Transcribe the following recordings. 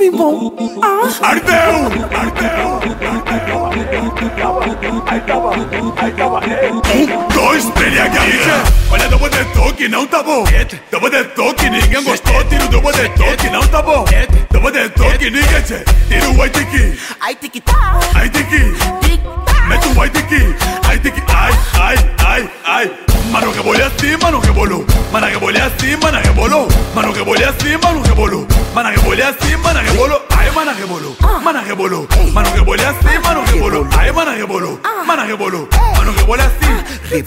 bem bom. Ardeu! Dois PNH. Olha, double de toque, não tá bom. Double de toque, ninguém gostou. Tira o double de toque, não tá bom. Double de toque, ninguém tchê. Tira o white key. Ai, tic-tac. Ai, tiki. Mete o white key. Ai, tiki. Ai. Mano rebolé assim, mano rebolou. Mano rebolé assim, mano rebolou. Mano rebolé assim, mano rebolou. Mano rebolé assim, mano rebolou. Ai, mano rebolou. Mano rebolou. Mano rebolé assim, mano rebolou. Ai, mano rebolou. Mano rebolou. Mano rebolé assim.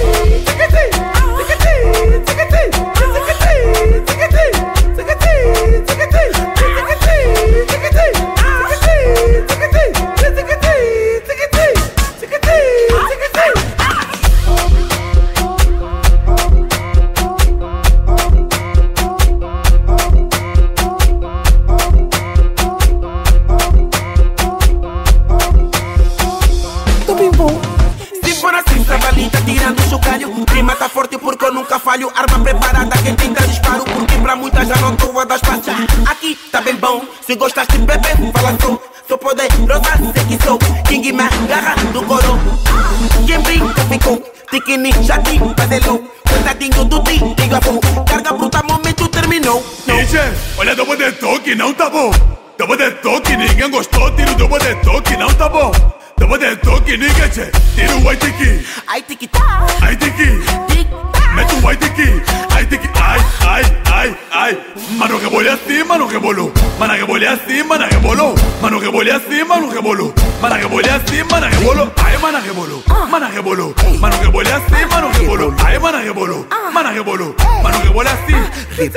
Rima tá forte porque eu nunca falho. Arma preparada, quem tenta disparo. Porque pra muitas já não tô a dar espaço. Aqui tá bem bom, se gostaste de beber, fala sou poderosa, sei que sou King, me agarra do coro. Quem brinca ficou, Tiquini, já te vazelou. Coitadinho do digo a fogo. Carga bruta, momento terminou. DJ, olha, double de toque, não tá bom. Double de toque, ninguém gostou. Tira o double de toque, não tá bom. Double de toque, ninguém tchê. Tira o white key. Ai, tic-tac. Ai, tiki. Mete o white key. Ai, tiki. Ai. Mano rebolé assim, mano rebolou. Mano rebolé assim, mano rebolou. Mano rebolé assim, mano rebolou. Mano rebolé assim, mano rebolou. Ai, mano rebolou. Mano rebolou. Mano rebolé assim, mano rebolou. Ai, mano rebolou. Mano rebolou. Mano rebolé assim.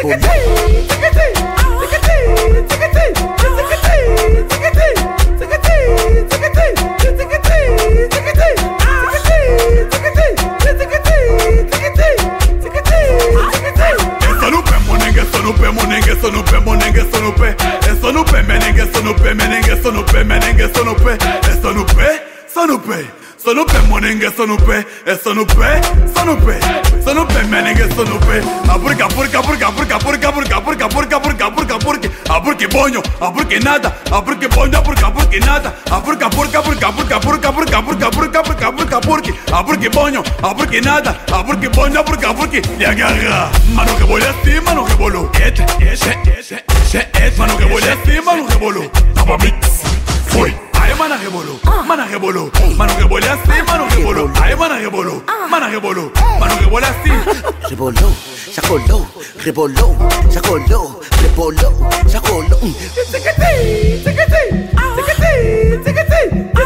Merengue, só no pé, merengue, só no pé. É só no pé, merengue, só no pé, merengue, só no pé, merengue, só no pé. É só no pé, só no pé. Só no pé, merengue, só no pé. É só no pé, só no pé. Só no pé, merengue, só no pé. A porque bonho, a porque nada. A porque bonho, a porque nada. A porque bonho, a porque nada. A porque bonho, a porque lhe agarra. Mano rebolé assim, mano rebolou. Mano rebolé assim, mano rebolou. Tava mix, foi. Ai, mana rebolou, mana rebolou. Mano rebolé assim, mano rebolou. Ai, mana rebolou, mana rebolou. Mano rebolé assim. Rebolou, já colou. Rebolou, já colou. Rebolou, já colou.